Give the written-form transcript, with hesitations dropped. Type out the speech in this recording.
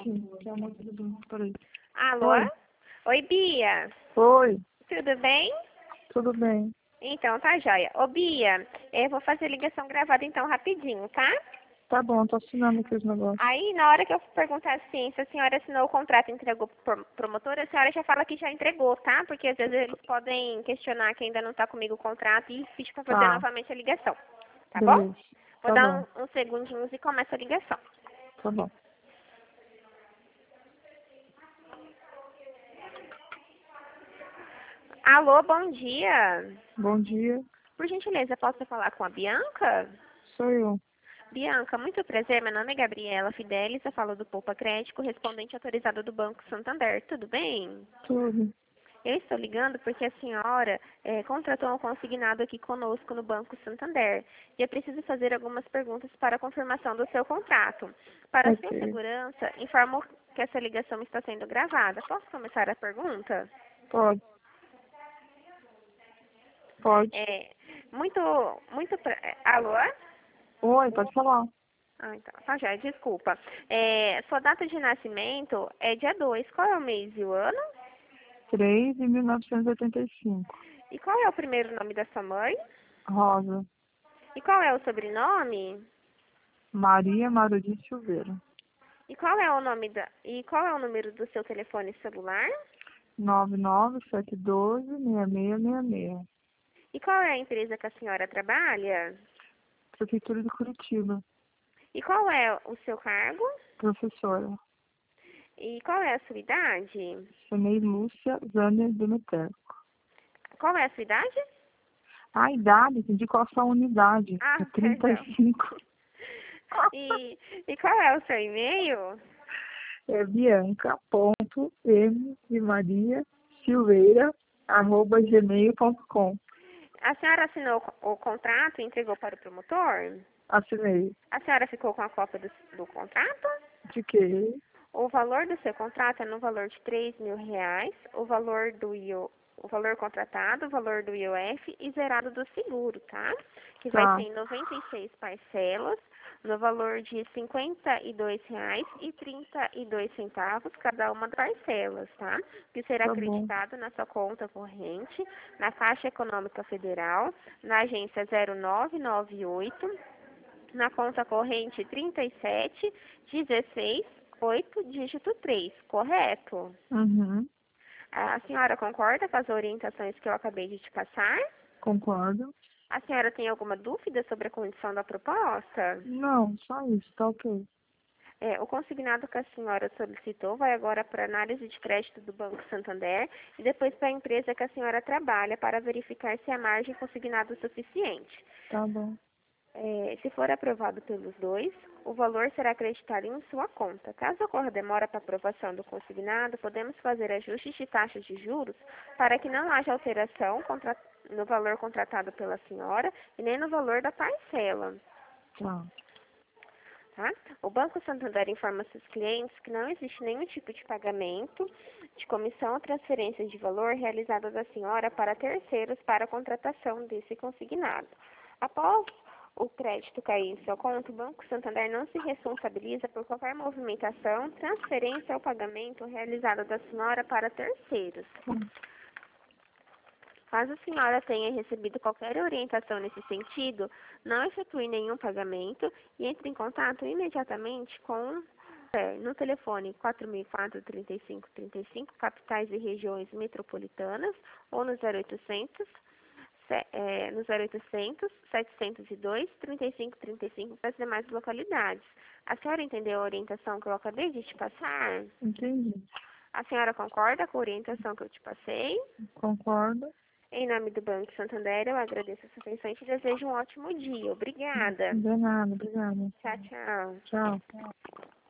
aqui, que é a moça do banco. Peraí. Alô? Oi. Oi, Bia. Oi, Tudo bem? tudo bem? Então, tá joia. Ô, Bia, eu vou fazer ligação gravada então rapidinho, tá? Tá bom, tô assinando aqui os negócios. Aí, na hora que eu perguntar assim, se a senhora assinou o contrato e entregou pro promotor, a senhora já fala que já entregou, tá? Porque às vezes eles podem questionar que ainda não tá comigo o contrato e pedir pra fazer Tá, novamente a ligação. Tá bom? beleza. Vou Tá dar bom, uns segundinhos e começa a ligação. tá bom. Alô, bom dia. Bom dia, Por gentileza, posso falar com a Bianca? sou eu. Bianca, muito prazer. Meu nome é Gabriela Fidelis, eu falo do Poupa Crédito, correspondente autorizado do Banco Santander. Tudo bem? Tudo. Eu estou ligando porque a senhora contratou um consignado aqui conosco no Banco Santander. E eu preciso fazer algumas perguntas para a confirmação do seu contrato. Para sua Ok, segurança, informo que essa ligação está sendo gravada. Posso começar a pergunta? pode, pode. É, alô? Oi, pode falar. Ah, então, tá já, desculpa. Sua data de nascimento é dia 2. Qual é o mês e o ano? 3 de 1985. E qual é o primeiro nome da sua mãe? Rosa. E qual é o sobrenome? Maria Marudi Silveira. E qual é o número do seu telefone celular? 99712-6666. E qual é a empresa que a senhora trabalha? Prefeitura de Curitiba. E qual é o seu cargo? Professora. E qual é a sua idade? Chamei Lúcia Zaner Demeter. Qual é a sua idade? A idade, entendi qual a sua unidade. É Ah, perdão. 35. E qual é o seu e-mail? É bianca.m de Maria Silveira @gmail.com. A senhora assinou o contrato e entregou para o promotor? Assinei. A senhora ficou com a cópia do contrato? De quê? O valor do seu contrato é no valor de R$ 3.000, o valor contratado, o valor do IOF e zerado do seguro, tá? Que vai Tá, ser em 96 parcelas, no valor de R$ 52,32, cada uma das parcelas, tá? Que será tá bom. acreditado na sua conta corrente, na Caixa Econômica Federal, na agência 0998, na conta corrente 3716 8 dígito 3, correto? Uhum, A senhora concorda com as orientações que eu acabei de te passar? concordo. A senhora tem alguma dúvida sobre a condição da proposta? Não, só isso, tá ok. O consignado que a senhora solicitou vai agora para a análise de crédito do Banco Santander e depois para a empresa que a senhora trabalha para verificar se a margem consignada é suficiente. Tá bom. Se for aprovado pelos dois, o valor será acreditado em sua conta. Caso ocorra demora para aprovação do consignado, podemos fazer ajustes de taxas de juros para que não haja alteração no valor contratado pela senhora e nem no valor da parcela. Tá. Tá? O Banco Santander informa seus clientes que não existe nenhum tipo de pagamento de comissão ou transferência de valor realizada da senhora para terceiros para a contratação desse consignado. Após o crédito cair em sua conta, o Banco Santander não se responsabiliza por qualquer movimentação, transferência ou pagamento realizada da senhora para terceiros. Caso a senhora tenha recebido qualquer orientação nesse sentido, não efetue nenhum pagamento e entre em contato imediatamente no telefone 4004-3535, capitais e regiões metropolitanas, ou no 0800 702 3535 para as demais localidades. A senhora entendeu a orientação que eu acabei de te passar? Entendi. A senhora concorda com a orientação que eu te passei? Concordo. Em nome do Banco Santander, eu agradeço a sua atenção e te desejo um ótimo dia. Obrigada. De nada, obrigada. Tchau, tchau. Tchau.